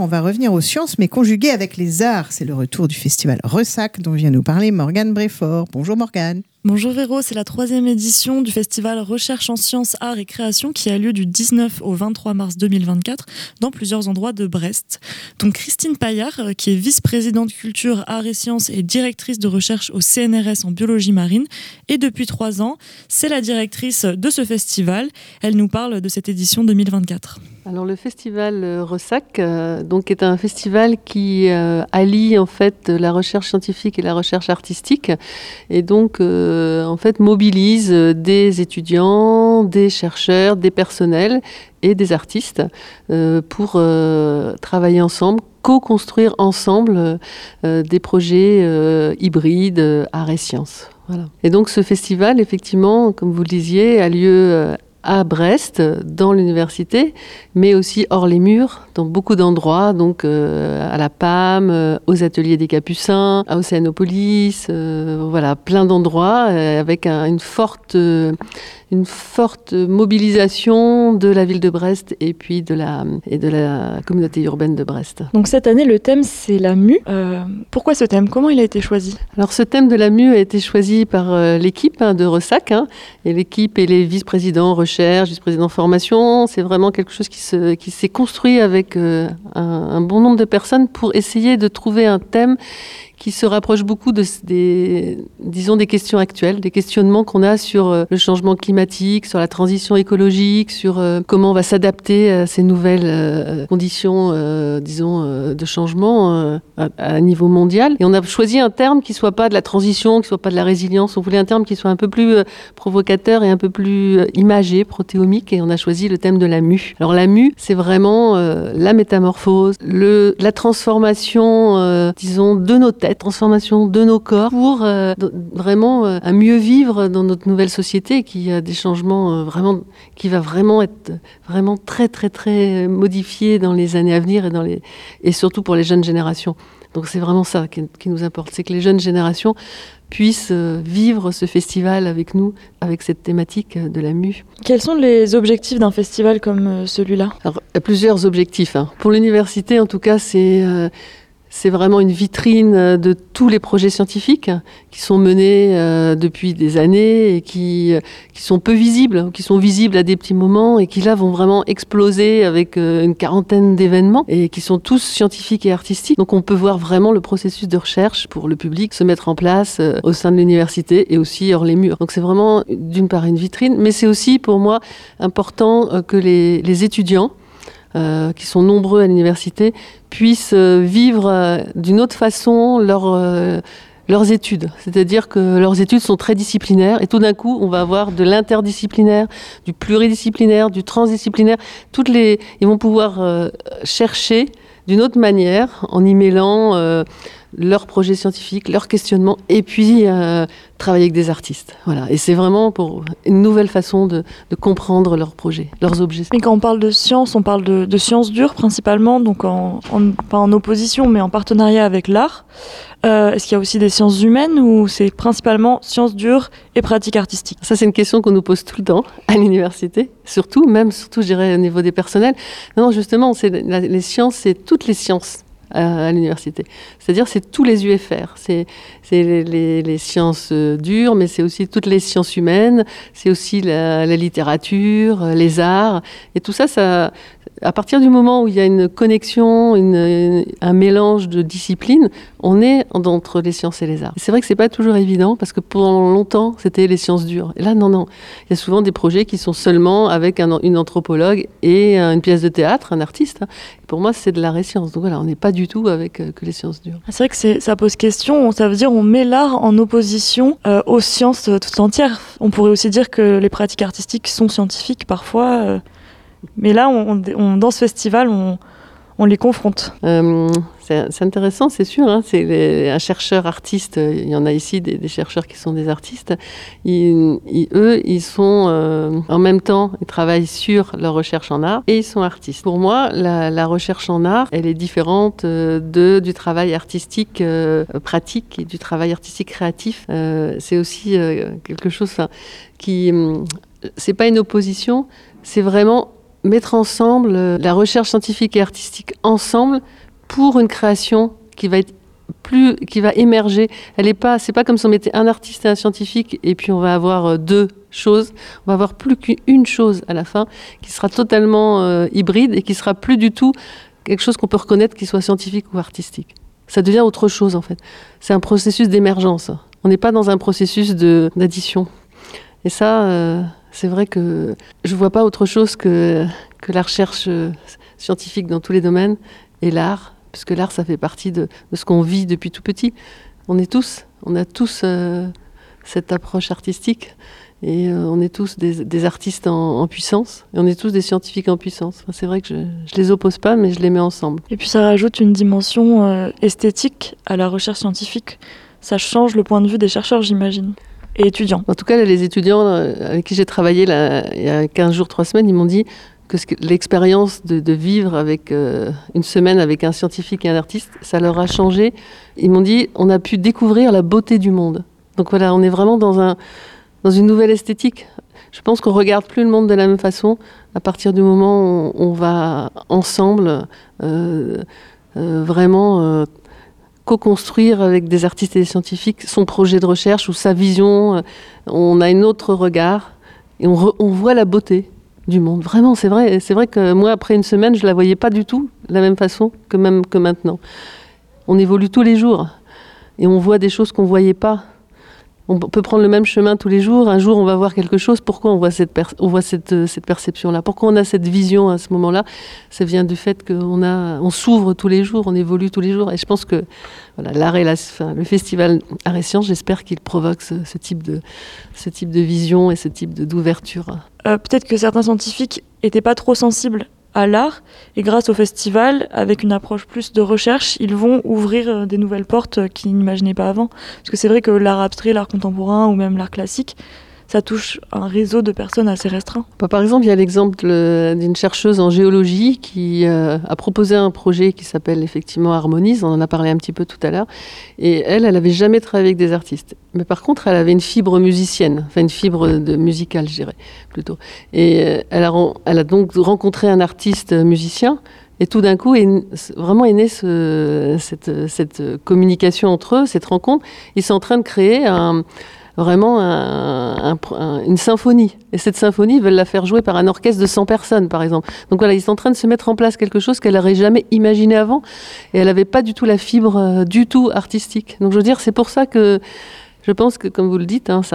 on va revenir aux sciences, mais conjuguées avec les arts. C'est le retour du festival Ressac dont vient nous parler Morgane Bréfort. Bonjour Morgane. Bonjour Véro, c'est la 3e édition du festival Recherche en sciences, arts et création qui a lieu du 19 au 23 mars 2024 dans plusieurs endroits de Brest. Donc Christine Paillard, qui est vice-présidente culture, arts et sciences et directrice de recherche au CNRS en biologie marine, et depuis 3 ans, c'est la directrice de ce festival. Elle nous parle de cette édition 2024. Alors le festival Ressac donc est un festival qui allie en fait la recherche scientifique et la recherche artistique et donc en fait mobilise des étudiants, des chercheurs, des personnels et des artistes pour travailler ensemble, co-construire ensemble des projets hybrides arts et sciences. Voilà. Et donc ce festival, effectivement, comme vous le disiez, a lieu à Brest, dans l'université, mais aussi hors les murs, dans beaucoup d'endroits, donc à la PAM, aux ateliers des Capucins, à Océanopolis, voilà, plein d'endroits, avec une forte mobilisation de la ville de Brest et puis de la communauté urbaine de Brest. Donc cette année, le thème, c'est la mue. Pourquoi ce thème ? Comment il a été choisi ? Alors ce thème de la mue a été choisi par l'équipe de Ressac, et l'équipe et les vice-présidents recherche, vice-présidents formation. C'est vraiment quelque chose qui s'est construit avec un bon nombre de personnes pour essayer de trouver un thème qui se rapproche beaucoup des questions actuelles, des questionnements qu'on a sur le changement climatique, sur la transition écologique, sur comment on va s'adapter à ces nouvelles conditions, de changement à niveau mondial. Et on a choisi un terme qui soit pas de la transition, qui soit pas de la résilience. On voulait un terme qui soit un peu plus provocateur et un peu plus imagé, protéomique, et on a choisi le thème de la mue. Alors la mue, c'est vraiment la métamorphose, la transformation, de nos têtes, transformation de nos corps pour vraiment à mieux vivre dans notre nouvelle société qui a des changements qui va vraiment être vraiment très très très modifié dans les années à venir et surtout pour les jeunes générations. Donc c'est vraiment ça qui nous importe, c'est que les jeunes générations puissent vivre ce festival avec nous, avec cette thématique de la mue. Quels sont les objectifs d'un festival comme celui-là ? Alors, il y a plusieurs objectifs. Pour l'université, en tout cas, c'est vraiment une vitrine de tous les projets scientifiques qui sont menés depuis des années et qui sont peu visibles, qui sont visibles à des petits moments et qui là vont vraiment exploser avec une quarantaine d'événements et qui sont tous scientifiques et artistiques. Donc on peut voir vraiment le processus de recherche pour le public se mettre en place au sein de l'université et aussi hors les murs. Donc c'est vraiment d'une part une vitrine, mais c'est aussi pour moi important que les étudiants qui sont nombreux à l'université, puissent vivre d'une autre façon leurs études. C'est-à-dire que leurs études sont très disciplinaires et tout d'un coup, on va avoir de l'interdisciplinaire, du pluridisciplinaire, du transdisciplinaire. Ils vont pouvoir chercher d'une autre manière en y mêlant leurs projets scientifiques, leurs questionnements et puis travailler avec des artistes. Voilà. Et c'est vraiment pour une nouvelle façon de comprendre leurs projets, leurs objets. Mais quand on parle de sciences, on parle de sciences dures principalement, donc pas en opposition, mais en partenariat avec l'art. Est-ce qu'il y a aussi des sciences humaines ou c'est principalement sciences dures et pratiques artistiques ? Ça, c'est une question qu'on nous pose tout le temps à l'université, surtout, je dirais, au niveau des personnels. Non, justement, les sciences, c'est toutes les sciences à l'université. C'est-à-dire, c'est tous les UFR. C'est les sciences dures, mais c'est aussi toutes les sciences humaines, c'est aussi la littérature, les arts. Et tout ça, à partir du moment où il y a une connexion, un mélange de disciplines, on est entre les sciences et les arts. C'est vrai que c'est pas toujours évident, parce que pendant longtemps, c'était les sciences dures. Et là, non. Il y a souvent des projets qui sont seulement avec une anthropologue et une pièce de théâtre, un artiste. Pour moi, c'est de l'art et sciences. Donc voilà, on n'est pas du tout avec que les sciences dures. C'est vrai que ça pose question. Ça veut dire on met l'art en opposition aux sciences tout entières. On pourrait aussi dire que les pratiques artistiques sont scientifiques parfois. Mais là, dans ce festival, on les confronte. C'est intéressant, c'est sûr. C'est un chercheur artiste. Il y en a ici des chercheurs qui sont des artistes. Ils sont en même temps, ils travaillent sur leur recherche en art et ils sont artistes. Pour moi, la recherche en art, elle est différente du travail artistique pratique et du travail artistique créatif. C'est aussi quelque chose qui, c'est pas une opposition, c'est vraiment mettre ensemble la recherche scientifique et artistique ensemble pour une création qui va émerger. C'est pas comme si on mettait un artiste et un scientifique et puis on va avoir deux choses. On va avoir plus qu'une chose à la fin qui sera totalement hybride et qui sera plus du tout quelque chose qu'on peut reconnaître qui soit scientifique ou artistique. Ça devient autre chose en fait. C'est un processus d'émergence. On n'est pas dans un processus d'addition. Et ça, c'est vrai que je vois pas autre chose que la recherche scientifique dans tous les domaines et l'art. Puisque l'art, ça fait partie de ce qu'on vit depuis tout petit. On a tous cette approche artistique et on est tous des artistes en puissance et on est tous des scientifiques en puissance. Enfin, c'est vrai que je les oppose pas, mais je les mets ensemble. Et puis ça rajoute une dimension esthétique à la recherche scientifique. Ça change le point de vue des chercheurs, j'imagine, et étudiants. En tout cas, les étudiants avec qui j'ai travaillé là, il y a 15 jours, 3 semaines, ils m'ont dit que l'expérience de vivre avec une semaine avec un scientifique et un artiste, ça leur a changé. Ils m'ont dit, on a pu découvrir la beauté du monde. Donc voilà, on est vraiment dans une nouvelle esthétique. Je pense qu'on ne regarde plus le monde de la même façon à partir du moment où on va ensemble vraiment co-construire avec des artistes et des scientifiques son projet de recherche ou sa vision. On a un autre regard et on voit la beauté du monde. Vraiment, c'est vrai que moi, après une semaine, je ne la voyais pas du tout de la même façon que maintenant. On évolue tous les jours et on voit des choses qu'on ne voyait pas. On peut prendre le même chemin tous les jours. Un jour, on va voir quelque chose. Pourquoi on voit cette perception-là? Pourquoi on a cette vision à ce moment-là? Ça vient du fait qu'on s'ouvre tous les jours, on évolue tous les jours. Et je pense que voilà, l'art et le festival Art et Sciences, j'espère qu'il provoque ce type de vision et ce type d'ouverture. Peut-être que certains scientifiques n'étaient pas trop sensibles à l'art, et grâce au festival, avec une approche plus de recherche, ils vont ouvrir des nouvelles portes qu'ils n'imaginaient pas avant. Parce que c'est vrai que l'art abstrait, l'art contemporain ou même l'art classique, ça touche un réseau de personnes assez restreint. Par exemple, il y a l'exemple d'une chercheuse en géologie qui a proposé un projet qui s'appelle effectivement Harmonise, on en a parlé un petit peu tout à l'heure, et elle n'avait jamais travaillé avec des artistes. Mais par contre, elle avait une fibre musicienne, enfin une fibre musicale, je dirais, plutôt. Et elle a donc rencontré un artiste musicien, et tout d'un coup, est née cette communication entre eux, cette rencontre. Ils sont en train de créer vraiment une symphonie. Et cette symphonie, ils veulent la faire jouer par un orchestre de 100 personnes, par exemple. Donc voilà, ils sont en train de se mettre en place quelque chose qu'elle n'aurait jamais imaginé avant. Et elle n'avait pas du tout la fibre du tout artistique. Donc je veux dire, c'est pour ça que je pense que, comme vous le dites, hein,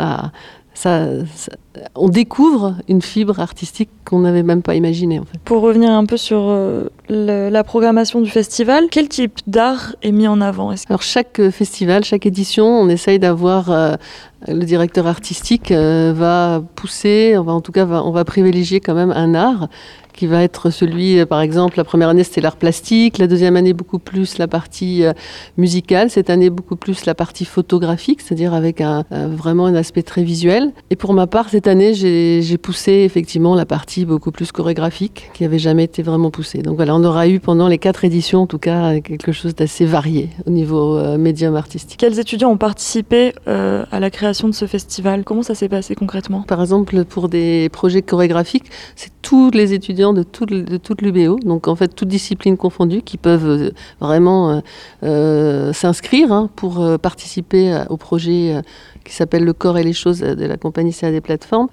on découvre une fibre artistique qu'on n'avait même pas imaginée, en fait. Pour revenir un peu sur la programmation du festival, quel type d'art est mis en avant? Alors chaque festival, chaque édition, on essaye d'avoir le directeur artistique va pousser, on va privilégier quand même un art qui va être celui, par exemple, la première année c'était l'art plastique, la deuxième année beaucoup plus la partie musicale, cette année beaucoup plus la partie photographique, c'est-à-dire avec vraiment un aspect très visuel. Et pour ma part, cette année, j'ai poussé effectivement la partie beaucoup plus chorégraphique, qui n'avait jamais été vraiment poussée. Donc voilà, on aura eu pendant les 4 éditions, en tout cas, quelque chose d'assez varié au niveau médium artistique. Quels étudiants ont participé à la création de ce festival? Comment ça s'est passé concrètement? Par exemple, pour des projets chorégraphiques, c'est tous les étudiants de toute l'UBO, donc en fait toutes disciplines confondues, qui peuvent vraiment s'inscrire pour participer au projet qui s'appelle Le corps et les choses de la compagnie CAD Plateformes.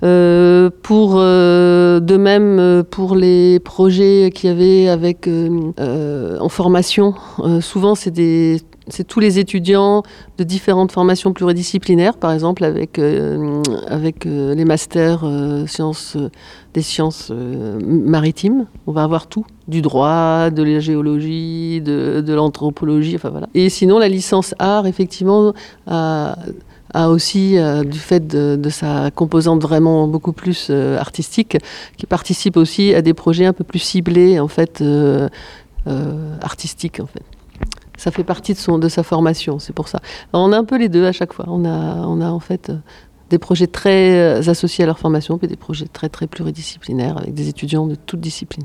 De même pour les projets qu'il y avait avec en formation, souvent c'est tous les étudiants de différentes formations pluridisciplinaires, par exemple avec les masters des sciences maritimes. On va avoir tout, du droit, de la géologie, de l'anthropologie, enfin voilà. Et sinon, la licence art, effectivement, a aussi, du fait de sa composante vraiment beaucoup plus artistique, qui participe aussi à des projets un peu plus ciblés, en fait, artistiques, en fait. Ça fait partie de sa formation, c'est pour ça. Alors, on a un peu les deux à chaque fois. On a en fait des projets très associés à leur formation, puis des projets très, très pluridisciplinaires avec des étudiants de toutes disciplines.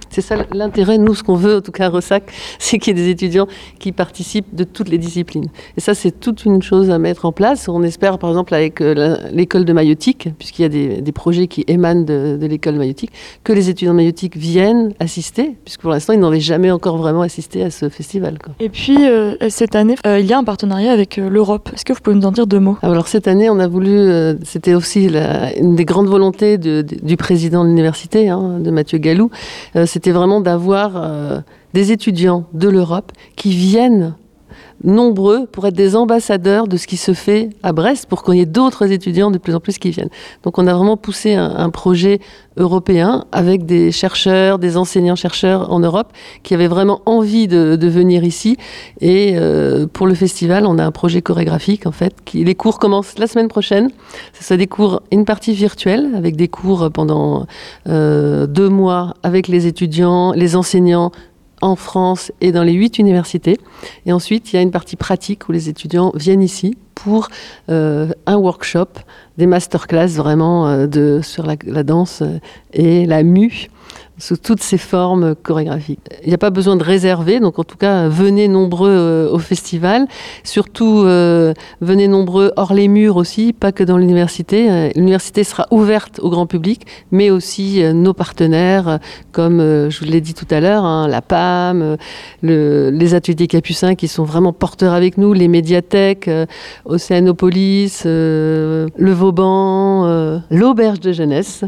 C'est ça l'intérêt, nous, ce qu'on veut, en tout cas à Ressac, c'est qu'il y ait des étudiants qui participent de toutes les disciplines. Et ça, c'est toute une chose à mettre en place. On espère, par exemple, avec l'école de maïeutique, puisqu'il y a des projets qui émanent de l'école de maïeutique, que les étudiants de maïeutique viennent assister, puisque pour l'instant, ils n'avaient jamais encore vraiment assisté à ce festival, quoi. Et puis, cette année, il y a un partenariat avec l'Europe. Est-ce que vous pouvez nous en dire 2 mots ? Alors cette année, on a voulu, c'était aussi une des grandes volontés du président de l'université, de Mathieu Gallou, c'était vraiment d'avoir des étudiants de l'Europe qui viennent nombreux pour être des ambassadeurs de ce qui se fait à Brest, pour qu'il y ait d'autres étudiants de plus en plus qui viennent. Donc on a vraiment poussé un projet européen avec des chercheurs, des enseignants-chercheurs en Europe qui avaient vraiment envie de venir ici. Et pour le festival, on a un projet chorégraphique en fait. Les cours commencent la semaine prochaine. Ce sont des cours, une partie virtuelle avec des cours pendant 2 mois avec les étudiants, les enseignants en France et dans les 8 universités. Et ensuite, il y a une partie pratique où les étudiants viennent ici pour un workshop, des masterclass vraiment sur la danse et la mue, sous toutes ces formes chorégraphiques. Il n'y a pas besoin de réserver, donc en tout cas, venez nombreux au festival. Surtout, venez nombreux hors les murs aussi, pas que dans l'université. L'université sera ouverte au grand public, mais aussi nos partenaires, comme je vous l'ai dit tout à l'heure, la PAM, les ateliers Capucins qui sont vraiment porteurs avec nous, les médiathèques, Océanopolis, le Vauban, l'auberge de jeunesse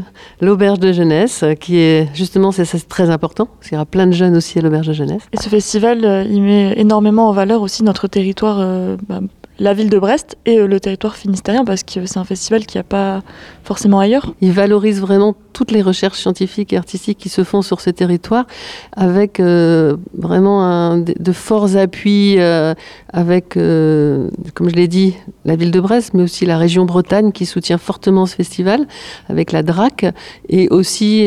qui est justement, c'est très important, parce qu'il y aura plein de jeunes aussi à l'auberge de jeunesse. Et ce festival, il met énormément en valeur aussi notre territoire, la ville de Brest et le territoire finistérien, parce que c'est un festival qu'il n'y a pas forcément ailleurs. Il valorise vraiment toutes les recherches scientifiques et artistiques qui se font sur ce territoire, avec vraiment de forts appuis, avec, comme je l'ai dit, la ville de Brest, mais aussi la région Bretagne qui soutient fortement ce festival, avec la DRAC, et aussi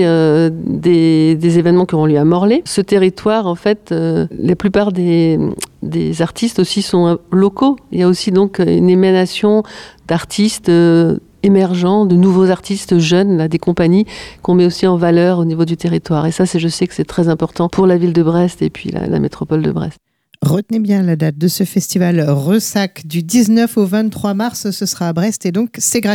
des événements qui auront lieu à Morlaix. Ce territoire, en fait, la plupart des artistes aussi sont locaux. Il y a aussi donc une émanation d'artistes émergents, de nouveaux artistes jeunes, là, des compagnies qu'on met aussi en valeur au niveau du territoire. Et ça, je sais que c'est très important pour la ville de Brest et puis la métropole de Brest. Retenez bien la date de ce festival Ressac du 19 au 23 mars. Ce sera à Brest et donc c'est gratuit.